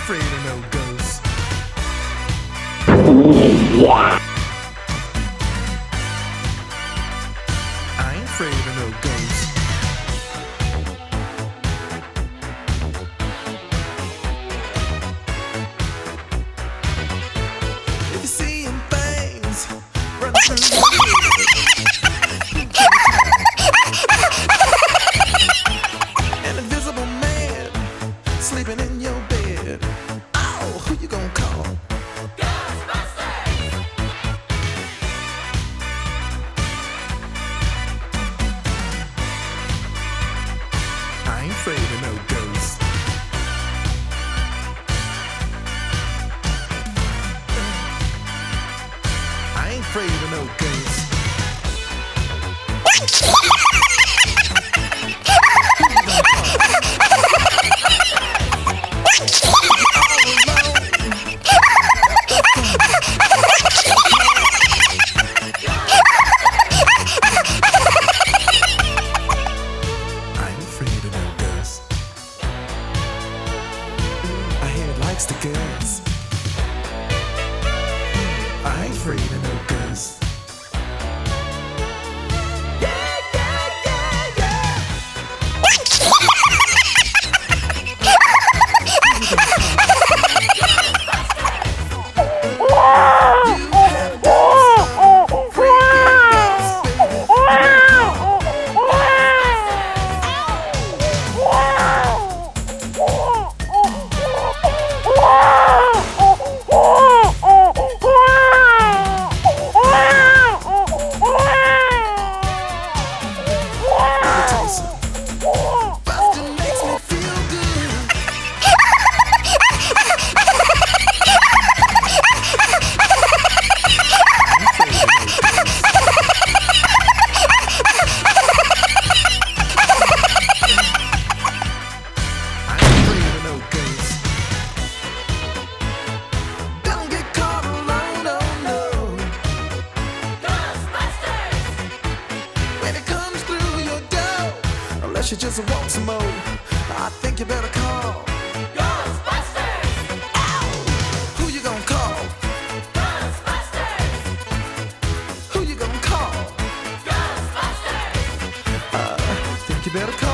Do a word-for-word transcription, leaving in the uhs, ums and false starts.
afraid of no ghosts. I ain't afraid of no ghosts. If you see him things running through the an invisible man sleeping in your bed. Oh, who you gonna call? Ghostbusters! I ain't afraid of no ghosts. I ain't afraid of no ghosts. Likes the girls. I ain't afraid of no girls. Yeah, yeah, yeah, yeah. Unless you just want some more, I think you better call Ghostbusters! Ow! Who you gonna call? Ghostbusters! Who you gonna call? Ghostbusters! Uh, I think you better call